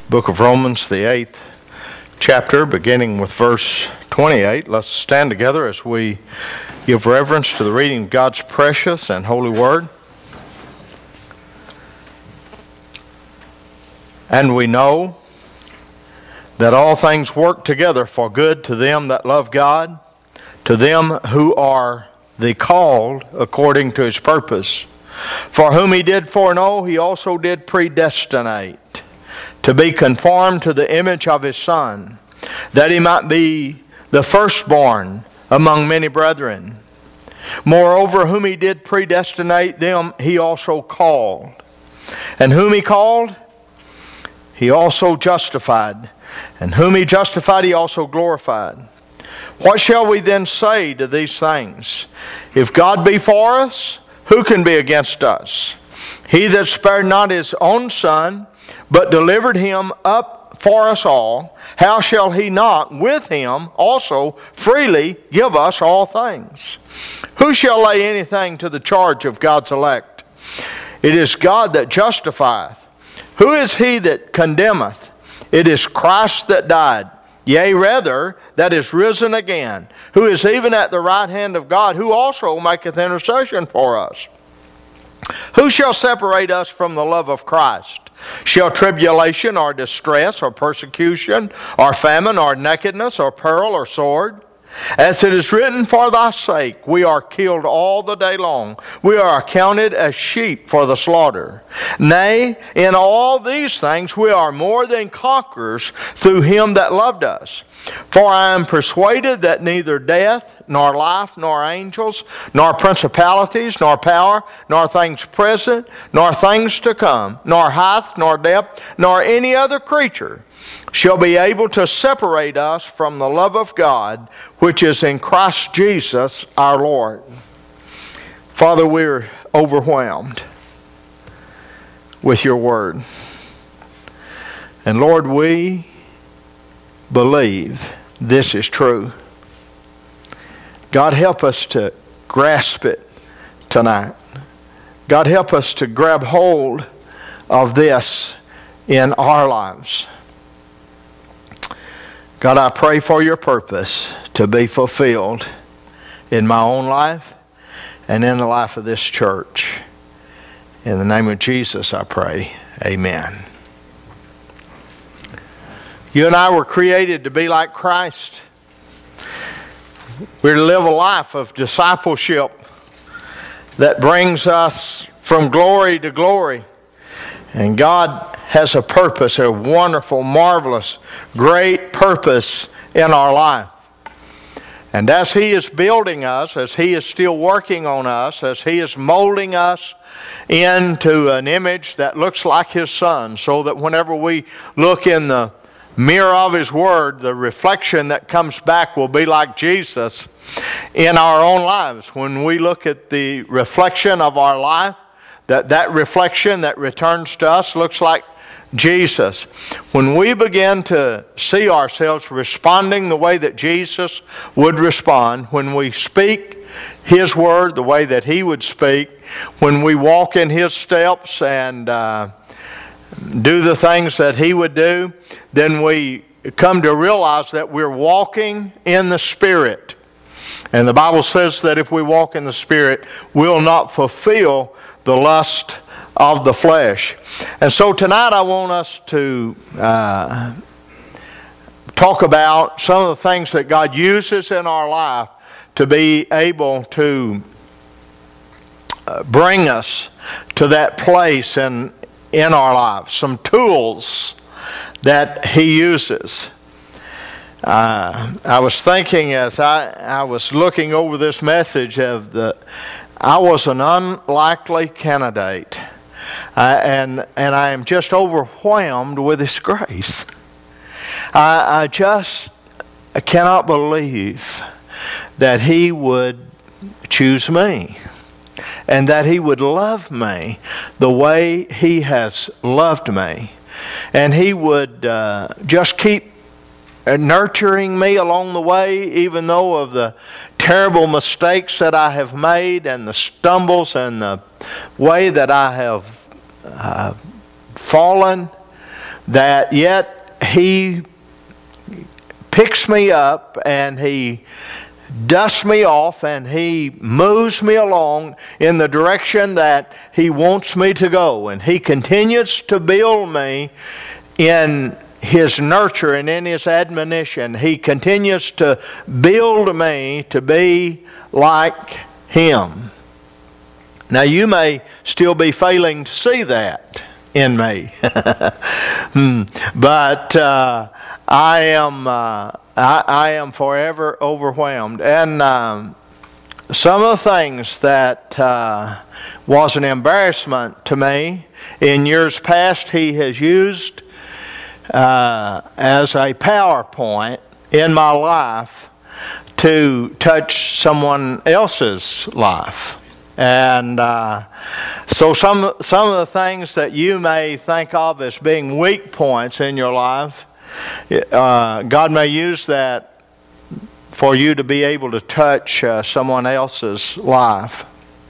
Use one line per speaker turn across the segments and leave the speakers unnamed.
Book of Romans, the 8th chapter, beginning with verse 28. Let's stand together as we give reverence to the reading of God's precious and holy word. And we know that all things work together for good to them that love God, to them who are the called according to His purpose. For whom He did foreknow, He also did predestinate to be conformed to the image of His Son, that He might be the firstborn among many brethren. Moreover, whom He did predestinate, them He also called. And whom He called, He also justified. And whom He justified, He also glorified. What shall we then say to these things? If God be for us, who can be against us? He that spared not His own Son, but delivered Him up for us all, how shall He not with Him also freely give us all things? Who shall lay anything to the charge of God's elect? It is God that justifieth. Who is he that condemneth? It is Christ that died, yea, rather, that is risen again, who is even at the right hand of God, who also maketh intercession for us. Who shall separate us from the love of Christ? Shall tribulation, or distress, or persecution, or famine, or nakedness, or peril, or sword? As it is written, for thy sake we are killed all the day long. We are accounted as sheep for the slaughter. Nay, in all these things we are more than conquerors through Him that loved us. For I am persuaded that neither death, nor life, nor angels, nor principalities, nor power, nor things present, nor things to come, nor height, nor depth, nor any other creature shall be able to separate us from the love of God, which is in Christ Jesus our Lord. Father, we're overwhelmed with your word. And Lord, we believe this is true. God, help us to grasp it tonight. God, help us to grab hold of this in our lives. God, I pray for your purpose to be fulfilled in my own life and in the life of this church. In the name of Jesus, I pray. Amen. You and I were created to be like Christ. We're to live a life of discipleship that brings us from glory to glory. And God has a purpose, a wonderful, marvelous, great purpose in our life. And as He is building us, as He is still working on us, as He is molding us into an image that looks like His Son, so that whenever we look in the mirror of His Word, the reflection that comes back will be like Jesus in our own lives. When we look at the reflection of our life, that reflection that returns to us looks like Jesus. When we begin to see ourselves responding the way that Jesus would respond, when we speak His word the way that He would speak, when we walk in His steps and do the things that He would do, then we come to realize that we're walking in the Spirit. And the Bible says that if we walk in the Spirit, we'll not fulfill the lust of the flesh. And so tonight I want us to talk about some of the things that God uses in our life to be able to bring us to that place in our lives. Some tools that He uses. I was thinking as I was looking over this message I was an unlikely candidate. And I am just overwhelmed with His grace. I cannot believe that He would choose me and that He would love me the way He has loved me. And He would just keep nurturing me along the way, even though of the terrible mistakes that I have made and the stumbles and the way that I have fallen. that yet He picks me up and He dusts me off and He moves me along in the direction that He wants me to go. And He continues to build me in His nurture and in His admonition. He continues to build me to be like Him. Now you may still be failing to see that in me. But I am forever overwhelmed. And some of the things that was an embarrassment to me in years past, He has used as a PowerPoint in my life to touch someone else's life. And so some of the things that you may think of as being weak points in your life, God may use that for you to be able to touch someone else's life.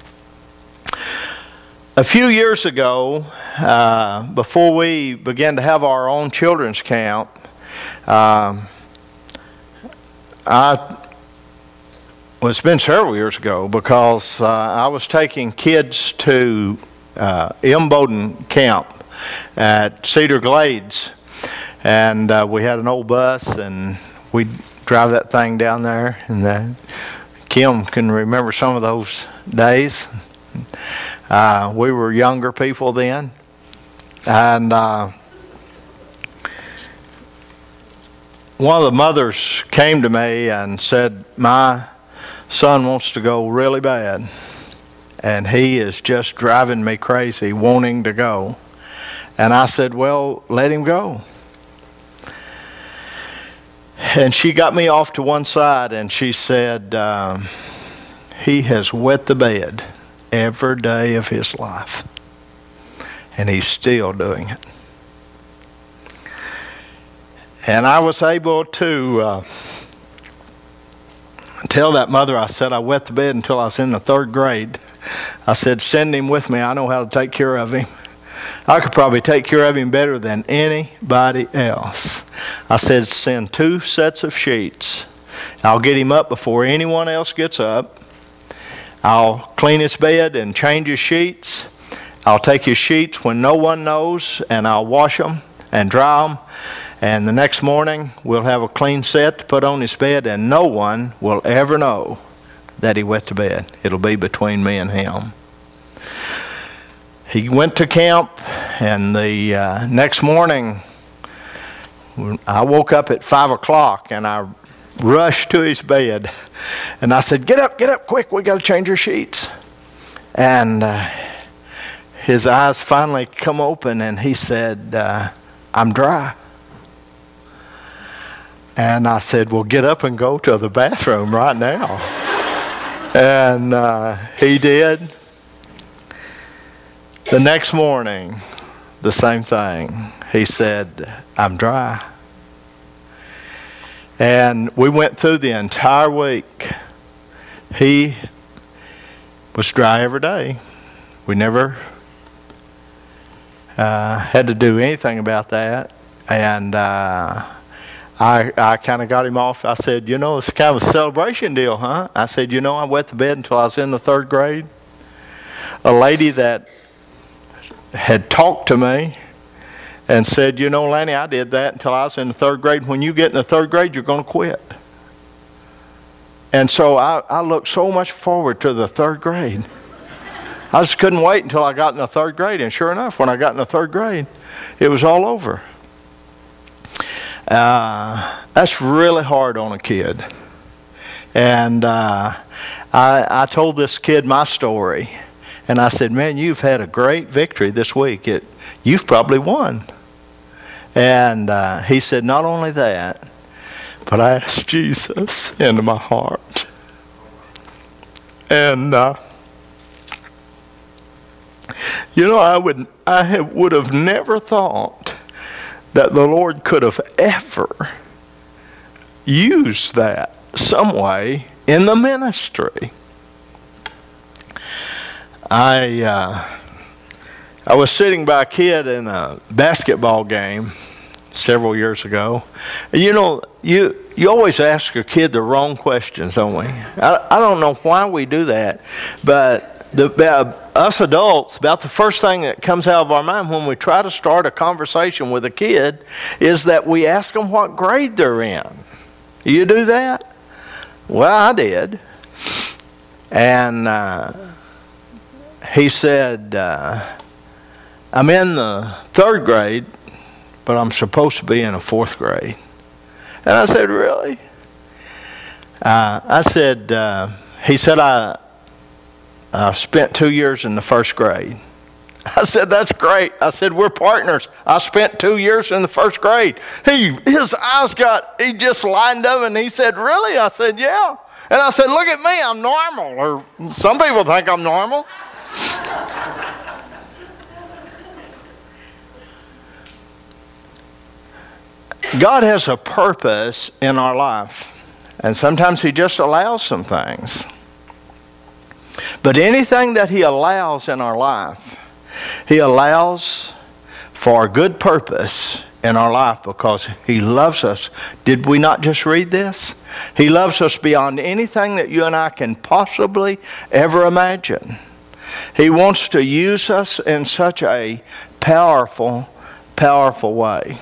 A few years ago, before we began to have our own children's camp, it's been several years ago, because I was taking kids to Bowden Camp at Cedar Glades, and we had an old bus, and we'd drive that thing down there, and Kim can remember some of those days. We were younger people then, and one of the mothers came to me and said, "My son wants to go really bad, and he is just driving me crazy wanting to go." And I said, "Well, let him go." And she got me off to one side and she said, "He has wet the bed every day of his life, and he's still doing it." And I was able to tell that mother, I said, "I wet the bed until I was in the 3rd grade. I said, send him with me. I know how to take care of him. I could probably take care of him better than anybody else." I said, "Send 2 sets of sheets. I'll get him up before anyone else gets up. I'll clean his bed and change his sheets. I'll take his sheets when no one knows, and I'll wash them and dry them. And the next morning, we'll have a clean set to put on his bed, and no one will ever know that he wet the bed. It'll be between me and him." He went to camp, and the next morning, I woke up at 5 o'clock, and I rushed to his bed. And I said, get up, quick, we got to change your sheets." And his eyes finally come open, and he said, "I'm dry." And I said, "Well, get up and go to the bathroom right now." And he did. The next morning, the same thing. He said, "I'm dry." And we went through the entire week. He was dry every day. We never had to do anything about that. And I kind of got him off. I said, "It's kind of a celebration deal, huh?" I said, "I wet the bed until I was in the 3rd grade. A lady that had talked to me and said, Lanny, I did that until I was in the 3rd grade. When you get in the 3rd grade, you're going to quit." And so I looked so much forward to the 3rd grade. I just couldn't wait until I got in the 3rd grade. And sure enough, when I got in the 3rd grade, it was all over. That's really hard on a kid. And I told this kid my story. And I said, "Man, you've had a great victory this week. You've probably won." And he said, "Not only that, but I asked Jesus into my heart." And I would have never thought that the Lord could have ever used that some way in the ministry. I I was sitting by a kid in a basketball game several years ago. You know, you always ask a kid the wrong questions, don't we? I don't know why we do that, but us adults, about the first thing that comes out of our mind when we try to start a conversation with a kid is that we ask them what grade they're in. You do that? Well, I did. And he said, I'm in the 3rd grade, but I'm supposed to be in the 4th grade. And I said, really? He said, I spent 2 years in the 1st grade. I said, that's great. I said, we're partners. I spent 2 years in the 1st grade. His eyes he just lined up and he said, really? I said, yeah. And I said, look at me, I'm normal. Or some people think I'm normal. God has a purpose in our life. And sometimes He just allows some things. But anything that He allows in our life, He allows for a good purpose in our life because He loves us. Did we not just read this? He loves us beyond anything that you and I can possibly ever imagine. He wants to use us in such a powerful, powerful way.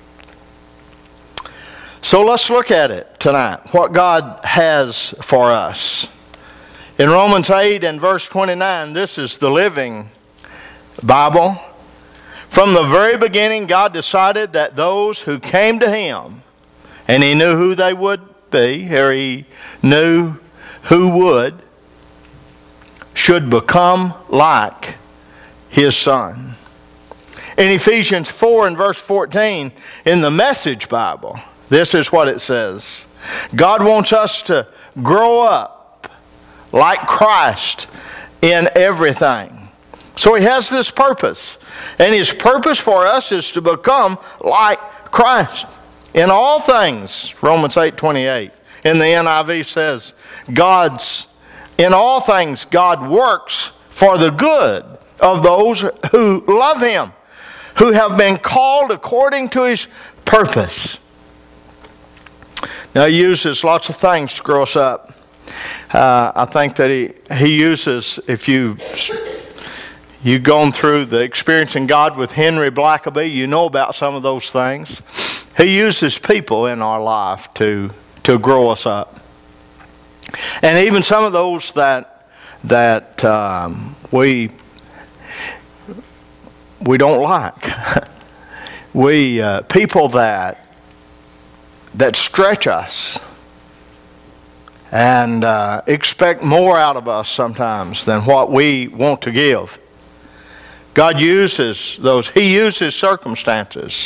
So let's look at it tonight, what God has for us. In Romans 8 and verse 29, this is the Living Bible. From the very beginning, God decided that those who came to Him, and He knew who they would be, or He knew who would, should become like His Son. In Ephesians 4 and verse 14, in the Message Bible, this is what it says. God wants us to grow up like Christ in everything. So He has this purpose. And His purpose for us is to become like Christ in all things. Romans 8:28 in the NIV says, in all things God works for the good of those who love Him, who have been called according to His purpose. Now He uses lots of things to grow us up. I think that he uses, if you've gone through the Experiencing God with Henry Blackaby, you know about some of those things. He uses people in our life to grow us up. And even some of those that we don't like. People that stretch us and expect more out of us sometimes than what we want to give. God uses those. He uses circumstances.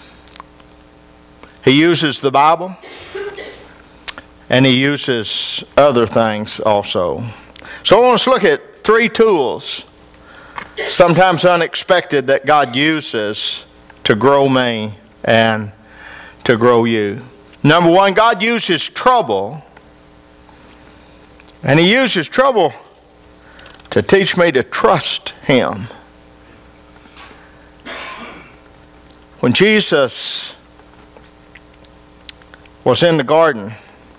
He uses the Bible. And He uses other things also. So I want us to look at 3 tools, sometimes unexpected, that God uses to grow me and to grow you. Number 1, God uses trouble. And He uses trouble to teach me to trust Him. When Jesus was in the garden,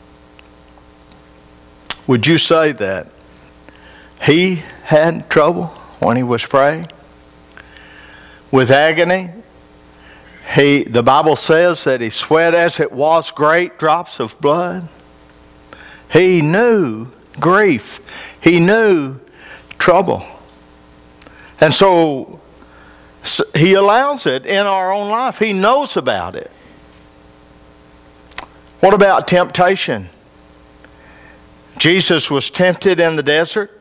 would you say that He had trouble when He was praying? With agony? The Bible says that He sweat as it was great drops of blood. He knew grief. He knew trouble. And so He allows it in our own life. He knows about it. What about temptation? Jesus was tempted in the desert.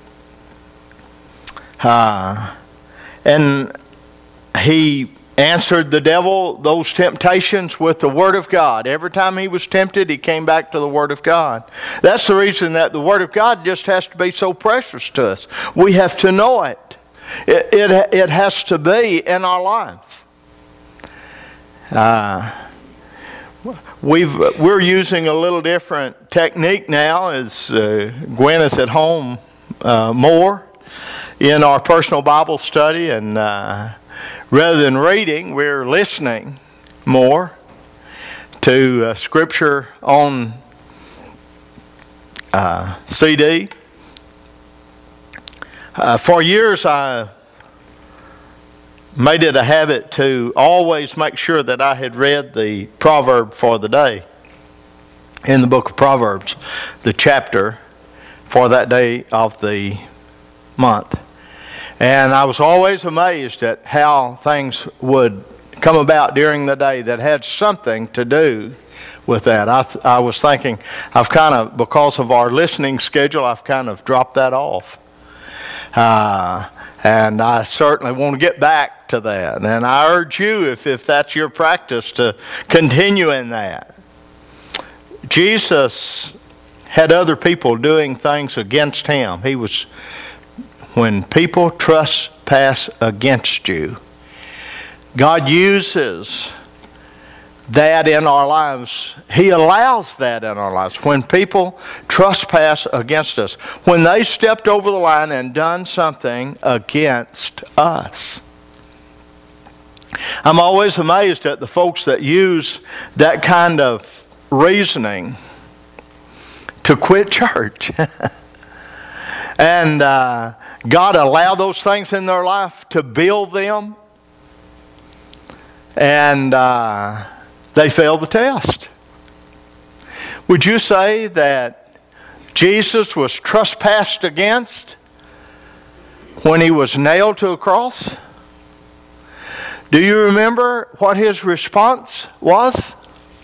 And He answered the devil those temptations with the Word of God. Every time He was tempted, He came back to the Word of God. That's the reason that the Word of God just has to be so precious to us. We have to know it. It has to be in our life. We're using a little different technique now as Gwen is at home more. in our personal Bible study, and rather than reading, we're listening more to Scripture on CD. For years, I made it a habit to always make sure that I had read the proverb for the day in the book of Proverbs, the chapter for that day of the month. And I was always amazed at how things would come about during the day that had something to do with that. I was thinking, I've kind of, because of our listening schedule, I've kind of dropped that off. And I certainly want to get back to that. And I urge you, if that's your practice, to continue in that. Jesus had other people doing things against him. When people trespass against you, God uses that in our lives. He allows that in our lives. When people trespass against us, when they stepped over the line and done something against us. I'm always amazed at the folks that use that kind of reasoning to quit church. And God allowed those things in their life to build them. And they failed the test. Would you say that Jesus was trespassed against when he was nailed to a cross? Do you remember what his response was?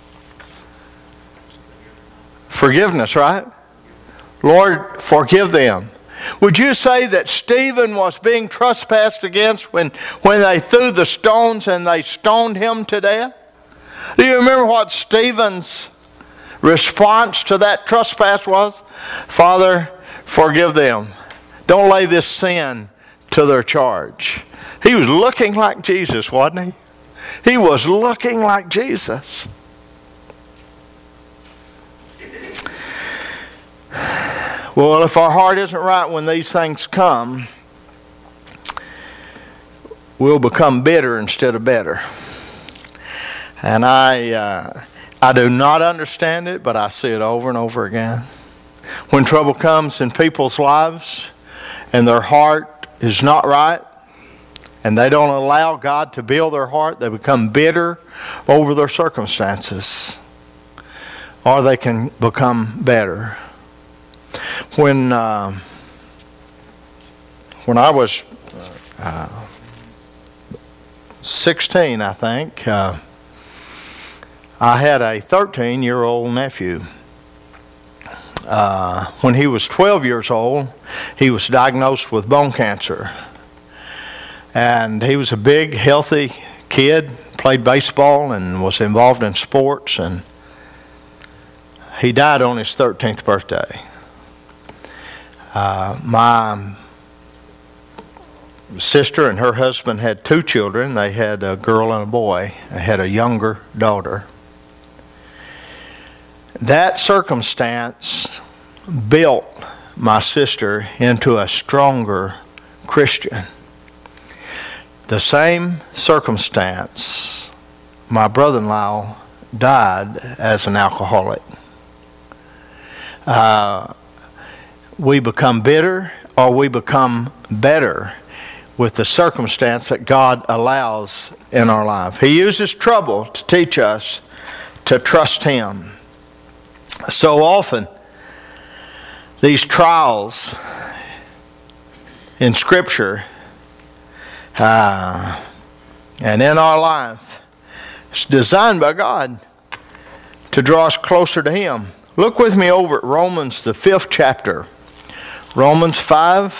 Forgiveness, right? Lord, forgive them. Would you say that Stephen was being trespassed against when they threw the stones and they stoned him to death? Do you remember what Stephen's response to that trespass was? Father, forgive them. Don't lay this sin to their charge. He was looking like Jesus, wasn't he? He was looking like Jesus. Well, if our heart isn't right when these things come, we'll become bitter instead of better. And I do not understand it, but I see it over and over again. When trouble comes in people's lives and their heart is not right, and they don't allow God to build their heart, they become bitter over their circumstances. Or they can become better. When I was 16, I think, I had a 13-year-old nephew. When he was 12 years old, he was diagnosed with bone cancer. And he was a big, healthy kid, played baseball and was involved in sports. And he died on his 13th birthday. My sister and her husband had 2 children. They had a girl and a boy. They had a younger daughter. That circumstance built my sister into a stronger Christian. The same circumstance, my brother-in-law died as an alcoholic. We become bitter or we become better with the circumstance that God allows in our life. He uses trouble to teach us to trust Him. So often, these trials in Scripture and in our life, it's designed by God to draw us closer to Him. Look with me over at Romans, the 5th chapter. Romans 5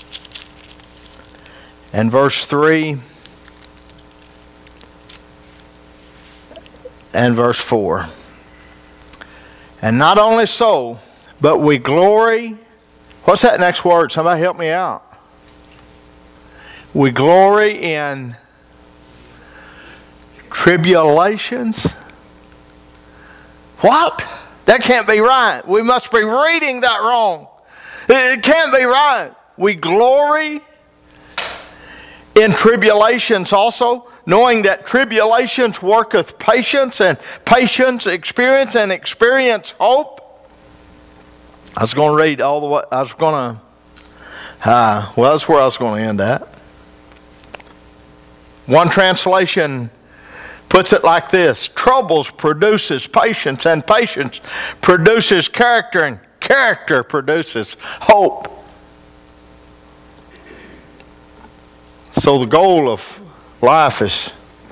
and verse 3 and verse 4. And not only so, but we glory. What's that next word? Somebody help me out. We glory in tribulations. What? That can't be right. We must be reading that wrong. It can't be right. We glory In tribulations also, knowing that tribulations worketh patience, and patience experience, and experience hope. I was going to read all the way. That's where I was going to end at. One translation puts it like this: troubles produces patience, and patience produces character, and character produces hope. So the goal of life is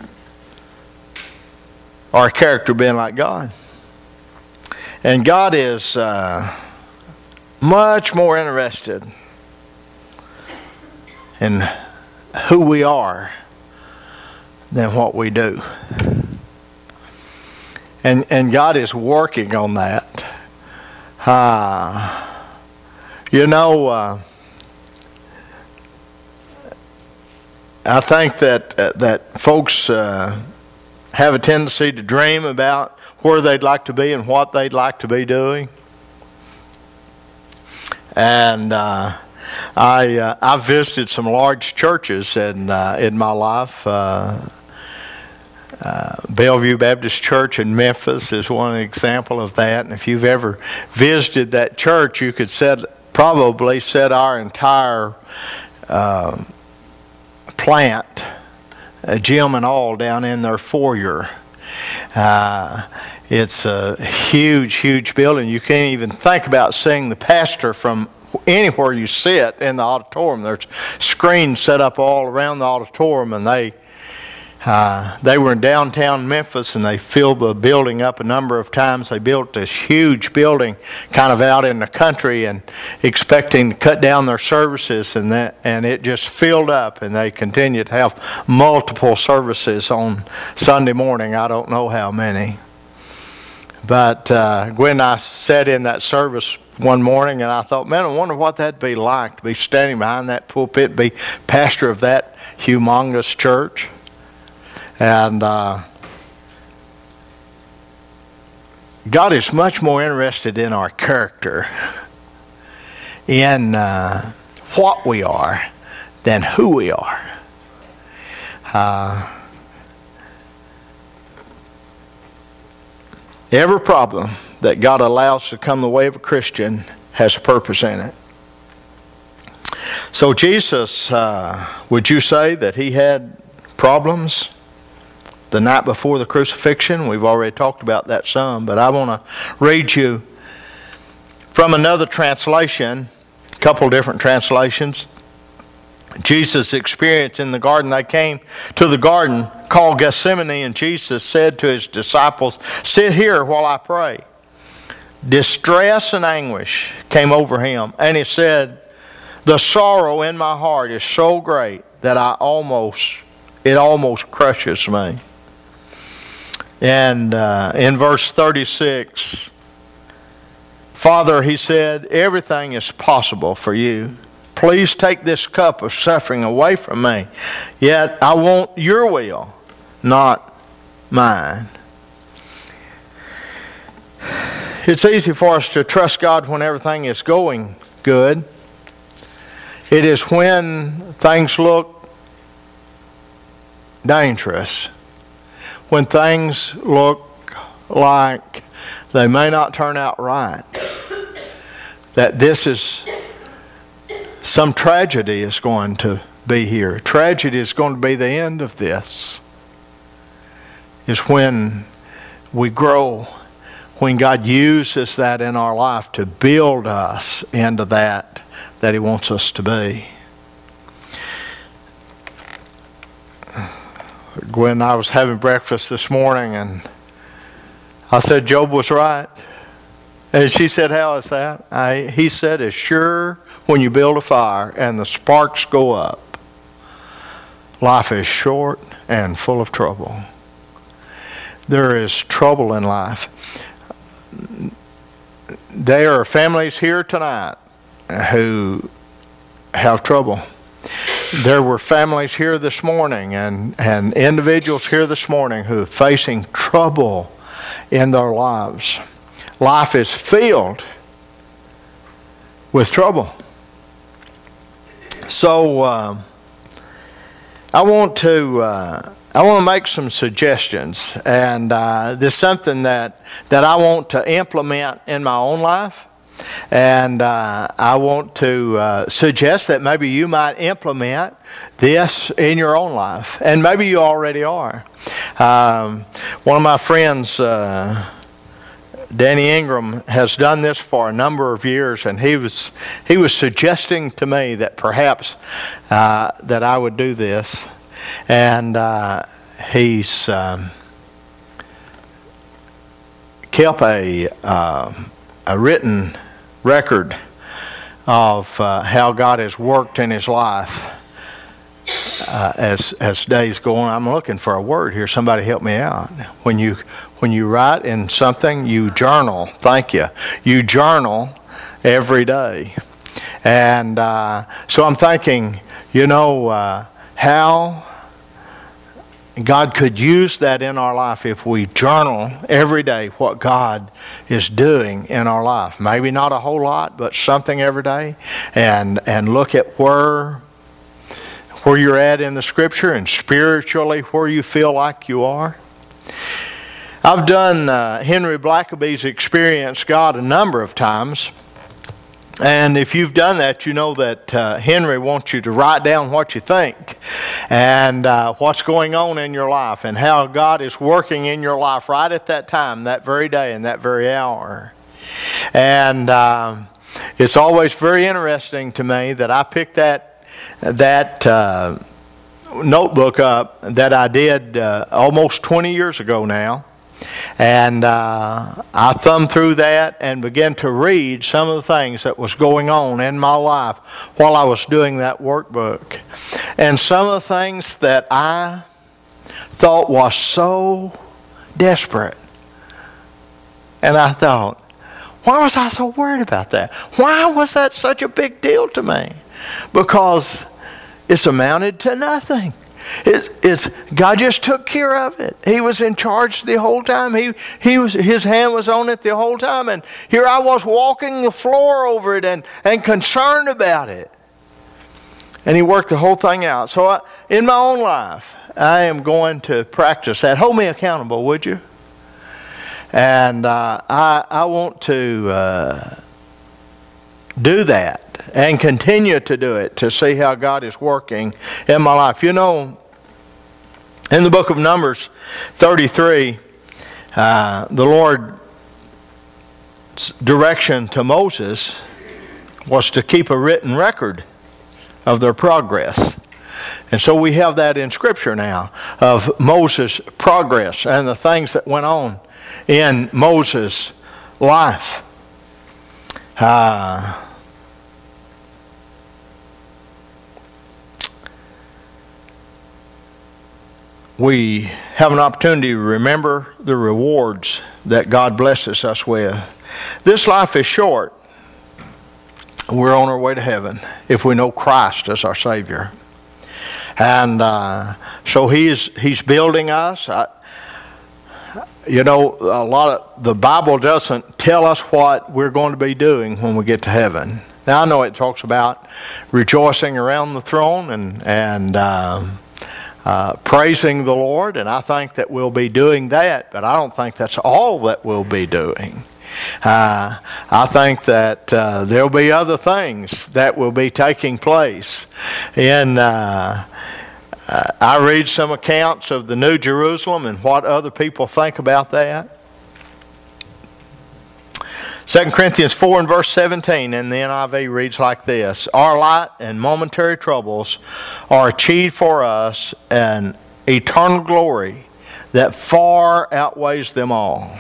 our character being like God. And God is much more interested in who we are than what we do. And God is working on that. I think that folks have a tendency to dream about where they'd like to be and what they'd like to be doing. And I visited some large churches in my life. Bellevue Baptist Church in Memphis is one example of that. And if you've ever visited that church, you could probably set our entire plant, gym and all, down in their foyer. It's a huge building. You can't even think about seeing the pastor from anywhere you sit in the auditorium. There's screens set up all around the auditorium, and they were in downtown Memphis, and they filled the building up a number of times. They built this huge building kind of out in the country and expecting to cut down their services, and it just filled up, and they continued to have multiple services on Sunday morning. I don't know how many. But when I sat in that service one morning, and I thought, man, I wonder what that'd be like to be standing behind that pulpit, be pastor of that humongous church. And God is much more interested in our character, in what we are, than who we are. Every problem that God allows to come the way of a Christian has a purpose in it. So Jesus, would you say that he had problems the night before the crucifixion? We've already talked about that some, but I want to read you from another translation, a couple different translations. Jesus' experience in the garden. They came to the garden called Gethsemane, and Jesus said to his disciples, "Sit here while I pray." Distress and anguish came over him, and he said, "The sorrow in my heart is so great that it almost crushes me." And in verse 36, "Father," he said, "everything is possible for you. Please take this cup of suffering away from me. Yet I want your will, not mine." It's easy for us to trust God when everything is going good. It is when things look dangerous, when things look like they may not turn out right, that some tragedy is going to be here. Tragedy is going to be the end of this. Is when we grow, when God uses that in our life to build us into that he wants us to be. When I was having breakfast this morning, and I said Job was right. And she said, "How is that?" He said, "It's sure when you build a fire and the sparks go up, life is short and full of trouble." There is trouble in life. There are families here tonight who have trouble. There were families here this morning and individuals here this morning who are facing trouble in their lives. Life is filled with trouble. So I want to make some suggestions, and this is something that I want to implement in my own life, and I want to suggest that maybe you might implement this in your own life, and maybe you already are. One of my friends, Danny Ingram, has done this for a number of years, and he was suggesting to me that perhaps that I would do this, and he's kept a written record of how God has worked in his life as days go on. I'm looking for a word here. Somebody help me out. When you write in something, you journal. Thank you. You journal every day. And so I'm thinking, how God could use that in our life if we journal every day what God is doing in our life. Maybe not a whole lot, but something every day. And look at where you're at in the Scripture and spiritually where you feel like you are. I've done Henry Blackaby's Experience God a number of times. And if you've done that, you know that Henry wants you to write down what you think and what's going on in your life and how God is working in your life right at that time, that very day, and that very hour. And it's always very interesting to me that I picked that notebook up that I did almost 20 years ago now. And I thumbed through that and began to read some of the things that was going on in my life while I was doing that workbook. And some of the things that I thought was so desperate. And I thought, why was I so worried about that? Why was that such a big deal to me? Because it's amounted to nothing. It's God just took care of it. He was in charge the whole time. His hand was on it the whole time. And here I was walking the floor over it and concerned about it. And he worked the whole thing out. So in my own life, I am going to practice that. Hold me accountable, would you? And I want to do that and continue to do it to see how God is working in my life. In the book of Numbers 33, the Lord's direction to Moses was to keep a written record of their progress. And so we have that in Scripture now of Moses' progress and the things that went on in Moses' life. We have an opportunity to remember the rewards that God blesses us with. This life is short. We're on our way to heaven if we know Christ as our Savior. And so He's building us. The Bible doesn't tell us what we're going to be doing when we get to heaven. Now, I know it talks about rejoicing around the throne and praising the Lord, and I think that we'll be doing that, but I don't think that's all that we'll be doing. I think that there'll be other things that will be taking place. I read some accounts of the New Jerusalem and what other people think about that. 2 Corinthians 4 and verse 17 in the NIV reads like this: Our light and momentary troubles are achieved for us an eternal glory that far outweighs them all.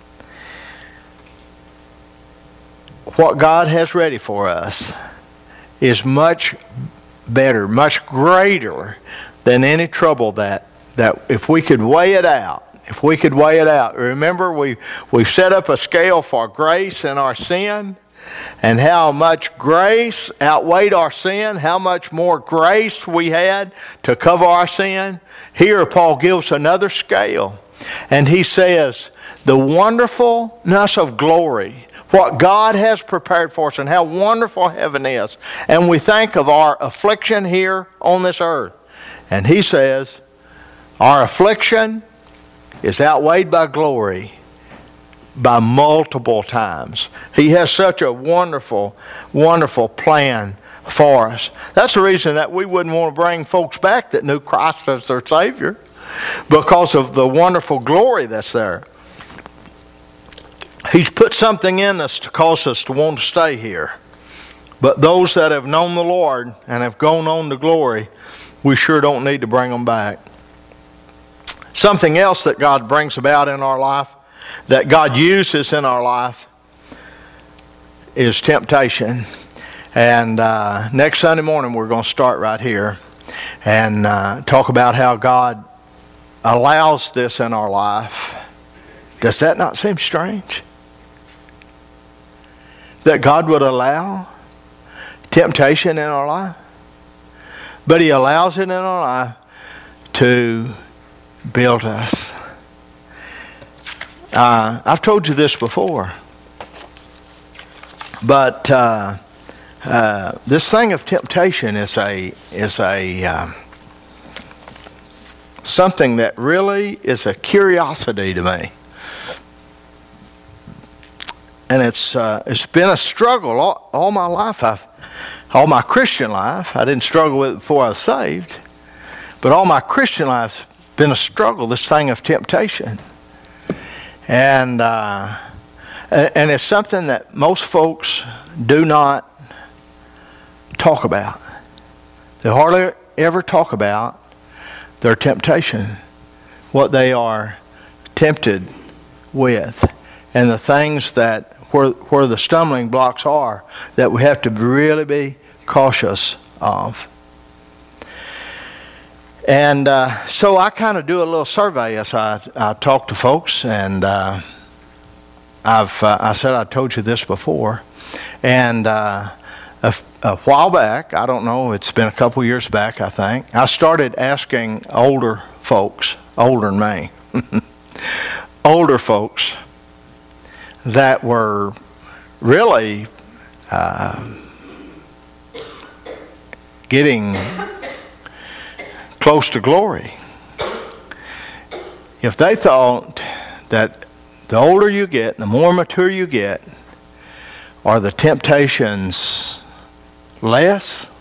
What God has ready for us is much better, much greater than any trouble that if we could weigh it out. If we could weigh it out. Remember, we've set up a scale for grace and our sin, and how much grace outweighed our sin, how much more grace we had to cover our sin. Here, Paul gives another scale, and he says, the wonderfulness of glory, what God has prepared for us, and how wonderful heaven is. And we think of our affliction here on this earth. And he says, our affliction is outweighed by glory by multiple times. He has such a wonderful, wonderful plan for us. That's the reason that we wouldn't want to bring folks back that knew Christ as their Savior, because of the wonderful glory that's there. He's put something in us to cause us to want to stay here. But those that have known the Lord and have gone on to glory, we sure don't need to bring them back. Something else that God brings about in our life, that God uses in our life, is temptation. And next Sunday morning we're going to start right here and talk about how God allows this in our life. Does that not seem strange? That God would allow temptation in our life? But He allows it in our life to build us. I've told you this before, but this thing of temptation is something that really is a curiosity to me, and it's been a struggle all my life. All my Christian life, I didn't struggle with it before I was saved, but all my Christian life's been a struggle. This thing of temptation, and it's something that most folks do not talk about. They hardly ever talk about their temptation, what they are tempted with, and the things that where the stumbling blocks are that we have to really be cautious of. And so I kind of do a little survey as I talk to folks, and I said I told you this before, and a while back, I don't know, it's been a couple years back, I think, I started asking older folks, older than me, older folks that were really getting close to glory, if they thought that the older you get, the more mature you get, are the temptations less?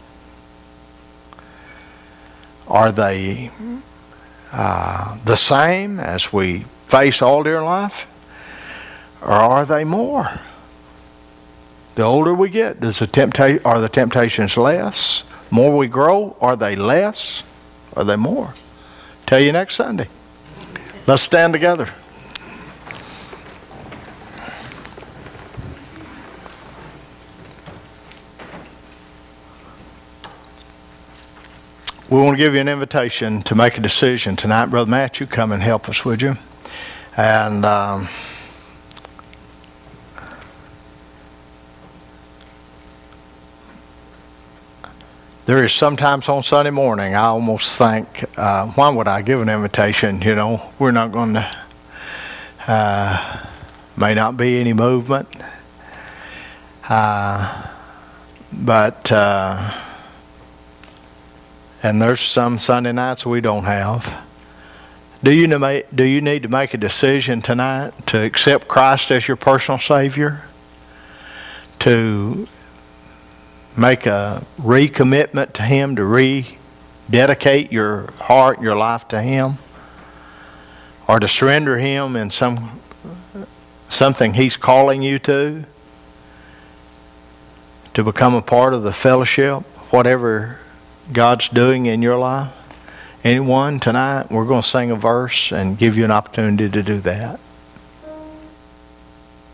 Are they the same as we face all during life? Or are they more? The older we get, are the temptations less? The more we grow, are they less? Are they more? Tell you next Sunday. Let's stand together. We want to give you an invitation to make a decision tonight. Brother Matt, you come and help us, would you? And there is sometimes on Sunday morning, I almost think, why would I give an invitation? You know, we're not going to, may not be any movement. But and there's some Sunday nights we don't have. Do you need to make a decision tonight to accept Christ as your personal Savior? To make a recommitment to Him, to rededicate your heart, your life to Him? Or to surrender Him in something He's calling you to become a part of the fellowship, whatever God's doing in your life? Anyone tonight? We're going to sing a verse and give you an opportunity to do that.